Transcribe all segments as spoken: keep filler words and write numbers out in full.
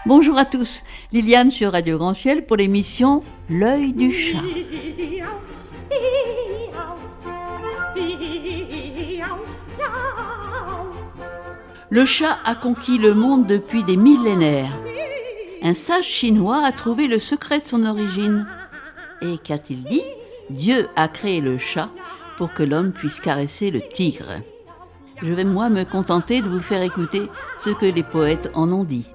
Bonjour à tous, Liliane sur Radio Grand Ciel pour l'émission L'œil du chat. Le chat a conquis le monde depuis des millénaires. Un sage chinois a trouvé le secret de son origine. Et qu'a-t-il dit ? Dieu a créé le chat pour que l'homme puisse caresser le tigre. Je vais moi me contenter de vous faire écouter ce que les poètes en ont dit.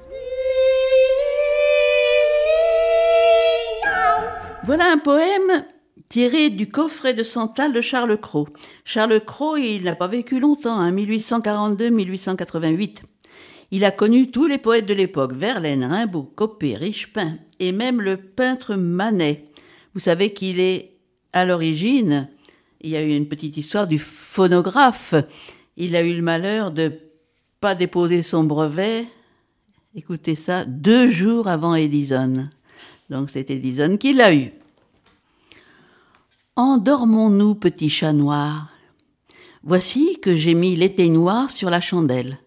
Voilà un poème tiré du coffret de Santal de Charles Cros. Charles Cros, il n'a pas vécu longtemps, hein, mille huit cent quarante-deux à mille huit cent quatre-vingt-huit. Il a connu tous les poètes de l'époque, Verlaine, Rimbaud, Coppée, Richepin et même le peintre Manet. Vous savez qu'il est à l'origine, il y a eu une petite histoire du phonographe. Il a eu le malheur de pas déposer son brevet, écoutez ça, deux jours avant Edison. Donc c'est Edison qui l'a eu. Endormons-nous, petit chat noir. Voici que j'ai mis l'éteignoir sur la chandelle.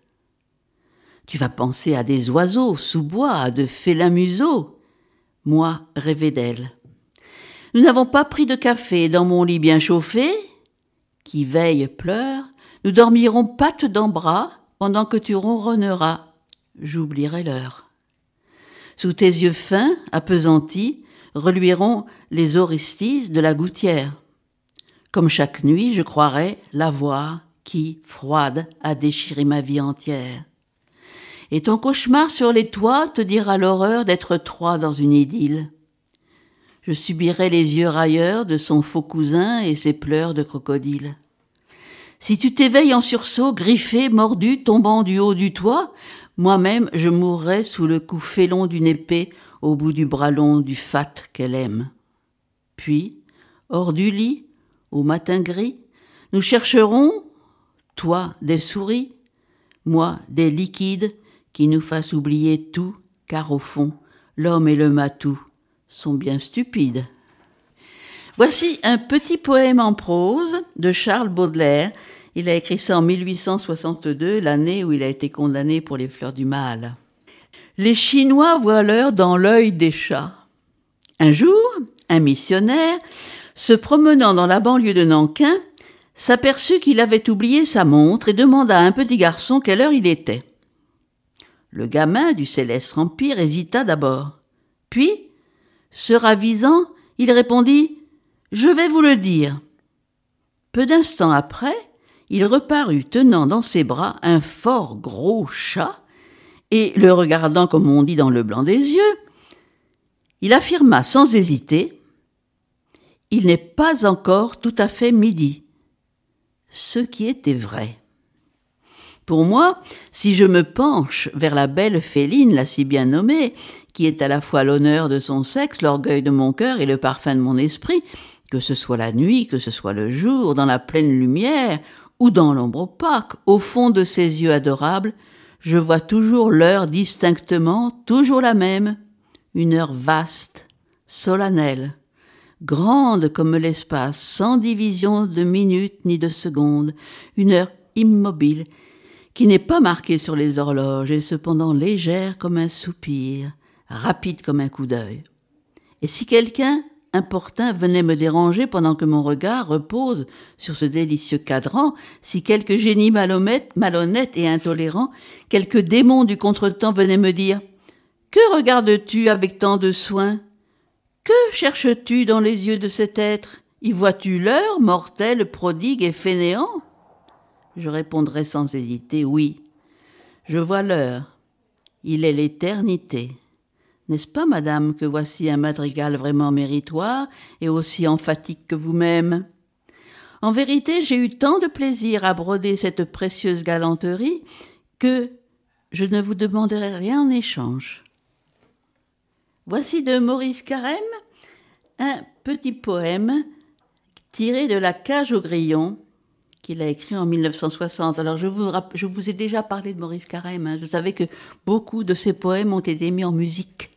Tu vas penser à des oiseaux sous bois, à de félins museaux. Moi, rêver d'elle. Nous n'avons pas pris de café dans mon lit bien chauffé. Qui veille pleure. Nous dormirons pattes dans bras pendant que tu ronronneras. J'oublierai l'heure. Sous tes yeux fins, appesantis, reluiront les oristices de la gouttière. Comme chaque nuit, je croirais la voir qui, froide, a déchiré ma vie entière. Et ton cauchemar sur les toits te dira l'horreur d'être trois dans une idylle. Je subirai les yeux railleurs de son faux cousin et ses pleurs de crocodile. Si tu t'éveilles en sursaut, griffé, mordu, tombant du haut du toit, moi-même je mourrai sous le coup félon d'une épée au bout du bras long du fat qu'elle aime. Puis, hors du lit, au matin gris, nous chercherons, toi des souris, moi des liquides qui nous fassent oublier tout, car au fond, l'homme et le matou sont bien stupides. Voici un petit poème en prose de Charles Baudelaire. Il a écrit ça en mille huit cent soixante-deux, l'année où il a été condamné pour les fleurs du mal. Les Chinois voient l'heure dans l'œil des chats. Un jour, un missionnaire, se promenant dans la banlieue de Nankin, s'aperçut qu'il avait oublié sa montre et demanda à un petit garçon quelle heure il était. Le gamin du céleste empire hésita d'abord. Puis, se ravisant, il répondit « Je vais vous le dire ». Peu d'instants après, il reparut tenant dans ses bras un fort gros chat et, le regardant comme on dit dans le blanc des yeux, il affirma sans hésiter « Il n'est pas encore tout à fait midi », ce qui était vrai. Pour moi, si je me penche vers la belle féline, la si bien nommée, qui est à la fois l'honneur de son sexe, l'orgueil de mon cœur et le parfum de mon esprit, que ce soit la nuit, que ce soit le jour, dans la pleine lumière ou dans l'ombre opaque, au fond de ses yeux adorables, je vois toujours l'heure distinctement, toujours la même, une heure vaste, solennelle, grande comme l'espace, sans division de minutes ni de secondes, une heure immobile, qui n'est pas marquée sur les horloges et cependant légère comme un soupir, rapide comme un coup d'œil. Et si quelqu'un importun venait me déranger pendant que mon regard repose sur ce délicieux cadran, si quelque génie malhonnête, malhonnête et intolérant, quelque démon du contretemps venait me dire « Que regardes-tu avec tant de soin ? Que cherches-tu dans les yeux de cet être ? Y vois-tu l'heure, mortel, prodigue et fainéant ?» Je répondrais sans hésiter « Oui, je vois l'heure. Il est l'éternité. » N'est-ce pas, madame, que voici un madrigal vraiment méritoire et aussi emphatique que vous-même ? En vérité, j'ai eu tant de plaisir à broder cette précieuse galanterie que je ne vous demanderai rien en échange. Voici de Maurice Carême un petit poème tiré de La cage au grillon qu'il a écrit en mille neuf cent soixante. Alors, je vous, je vous ai déjà parlé de Maurice Carême. Hein. Je savais que beaucoup de ses poèmes ont été mis en musique.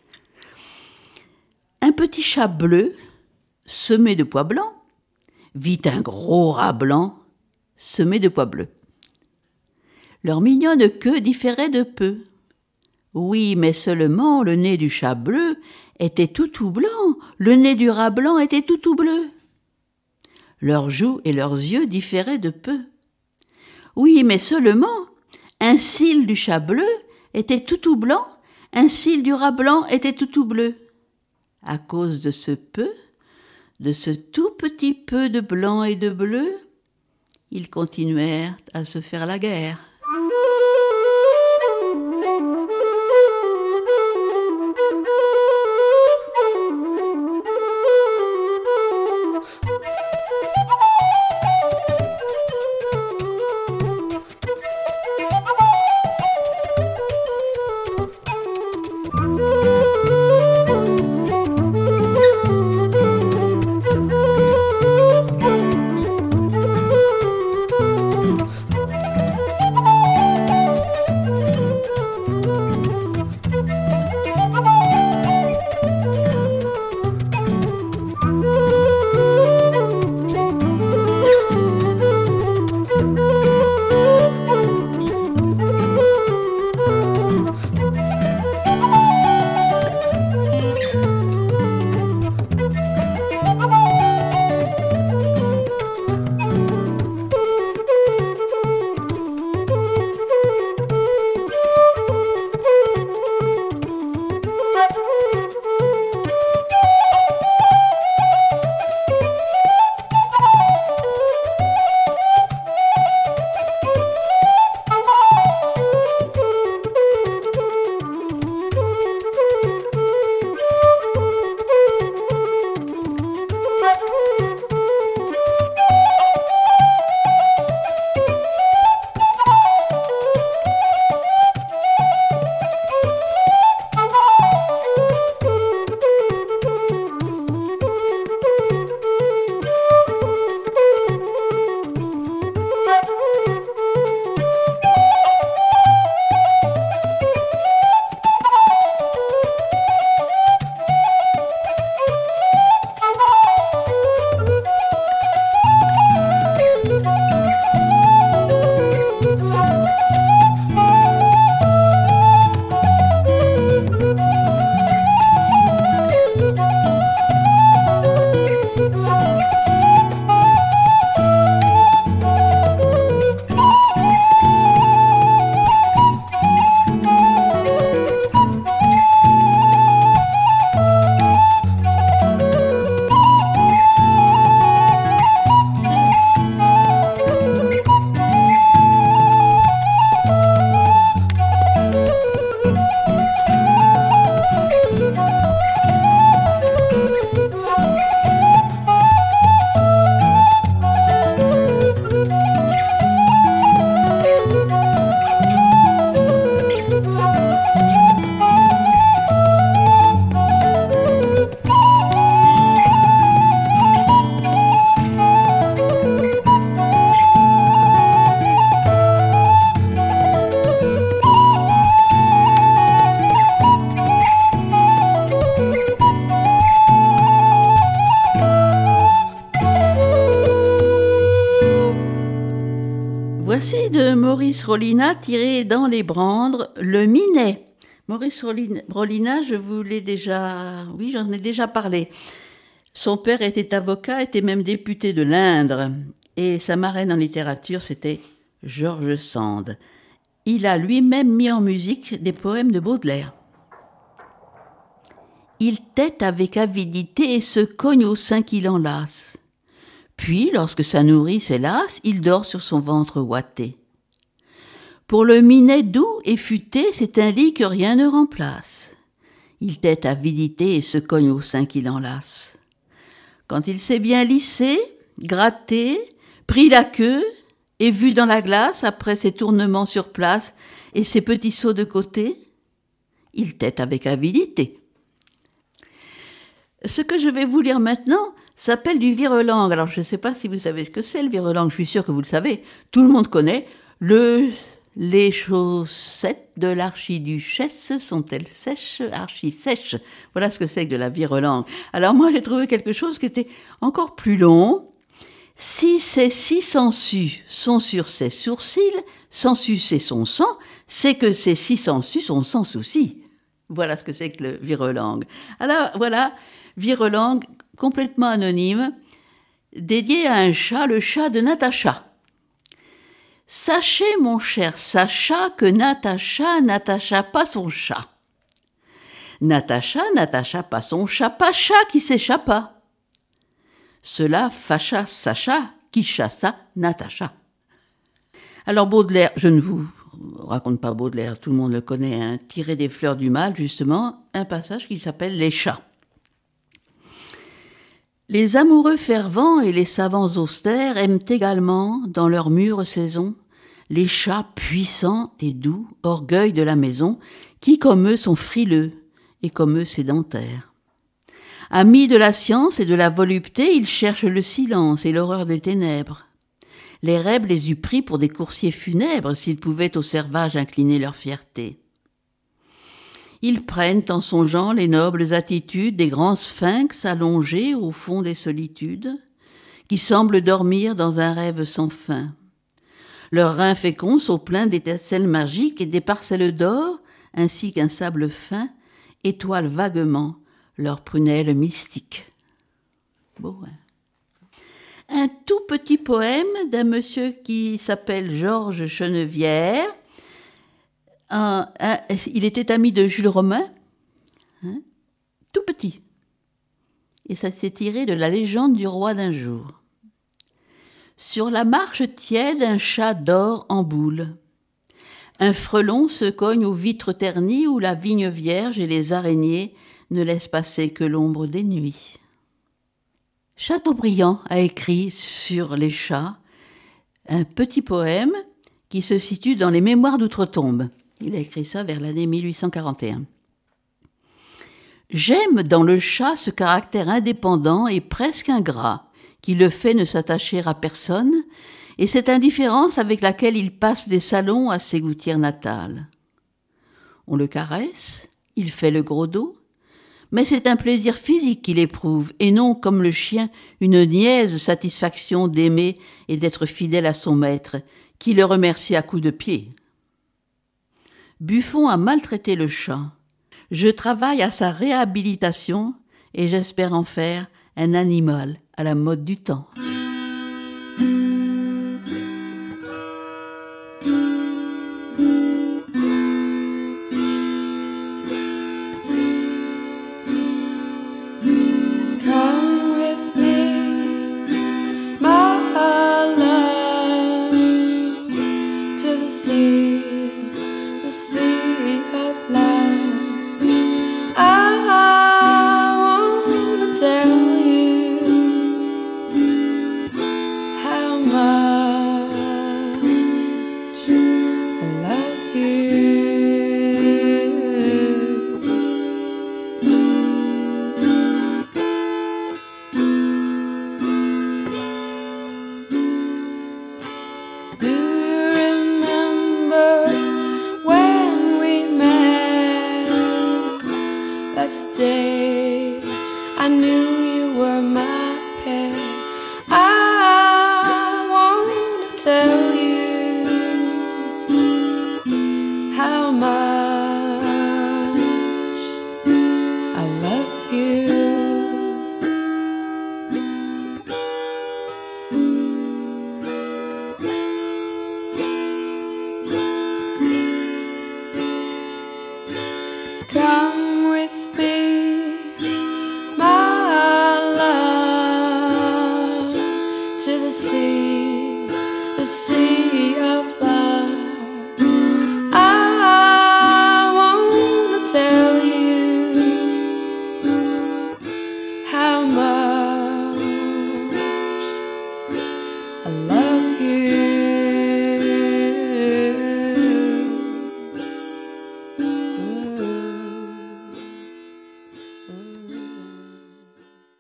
Un petit chat bleu, semé de pois blancs, vit un gros rat blanc, semé de pois bleus. Leur mignonne queue différait de peu. Oui, mais seulement le nez du chat bleu était tout tout blanc, le nez du rat blanc était tout tout bleu. Leurs joues et leurs yeux différaient de peu. Oui, mais seulement un cil du chat bleu était tout tout blanc, un cil du rat blanc était tout tout bleu. À cause de ce peu, de ce tout petit peu de blanc et de bleu, ils continuèrent à se faire la guerre. Voici de Maurice Rollinat tiré dans les Brandres, le Minet. Maurice Rollinat, je vous l'ai déjà, oui, j'en ai déjà parlé. Son père était avocat, était même député de l'Indre, et sa marraine en littérature, c'était George Sand. Il a lui-même mis en musique des poèmes de Baudelaire. Il tette avec avidité et se cogne au sein qui l'enlace. Puis, lorsque sa nourrice est lasse, il dort sur son ventre ouaté. Pour le Minet doux et futé, c'est un lit que rien ne remplace. Il tette avidité et se cogne au sein qui l'enlace. Quand il s'est bien lissé, gratté, pris la queue et vu dans la glace, après ses tournements sur place et ses petits sauts de côté, il tette avec avidité. Ce que je vais vous lire maintenant s'appelle du virelangue. Alors, je ne sais pas si vous savez ce que c'est, le virelangue. Je suis sûre que vous le savez. Tout le monde connaît. Le, les chaussettes de l'archiduchesse sont-elles sèches, archi-sèches. Voilà ce que c'est que de la virelangue. Alors, moi, j'ai trouvé quelque chose qui était encore plus long Si ces six sangsues sont sur ses sourcils, sans sucer son sang, c'est que ces six sangsues sont sans souci. Voilà ce que c'est que le virelangue. Alors voilà, virelangue complètement anonyme, dédié à un chat, le chat de Natacha. Sachez, mon cher Sacha, que Natacha n'attacha pas son chat. Natacha n'attacha pas son chat, pas chat qui s'échappa. Cela fâcha Sacha, qui chassa Natacha. Alors Baudelaire, je ne vous raconte pas Baudelaire, tout le monde le connaît, hein, tiré des Fleurs du Mal, justement, un passage qui s'appelle « Les chats ». Les amoureux fervents et les savants austères aiment également, dans leur mûre saison, les chats puissants et doux, orgueil de la maison, qui comme eux sont frileux et comme eux sédentaires. Amis de la science et de la volupté, ils cherchent le silence et l'horreur des ténèbres. Les rêves les eût pris pour des coursiers funèbres s'ils pouvaient au servage incliner leur fierté. Ils prennent en songeant les nobles attitudes des grands sphinx allongés au fond des solitudes, qui semblent dormir dans un rêve sans fin. Leurs reins féconds sont pleins d'étincelles magiques et des parcelles d'or, ainsi qu'un sable fin, étoilent vaguement leurs prunelles mystiques. Beau, hein? Un tout petit poème d'un monsieur qui s'appelle Georges Chenevière. Un, un, il était ami de Jules Romain, hein, tout petit. Et ça s'est tiré de la légende du roi d'un jour. Sur la marche tiède, un chat dort en boule. Un frelon se cogne aux vitres ternies où la vigne vierge et les araignées ne laissent passer que l'ombre des nuits. Chateaubriand a écrit sur les chats un petit poème qui se situe dans les Mémoires d'Outre-Tombe. Il a écrit ça vers l'année mille huit cent quarante et un. J'aime dans le chat ce caractère indépendant et presque ingrat qui le fait ne s'attacher à personne et cette indifférence avec laquelle il passe des salons à ses gouttières natales. On le caresse, il fait le gros dos, mais c'est un plaisir physique qu'il éprouve, et non, comme le chien, une niaise satisfaction d'aimer et d'être fidèle à son maître, qui le remercie à coups de pied. Buffon a maltraité le chat. Je travaille à sa réhabilitation, et j'espère en faire un animal à la mode du temps.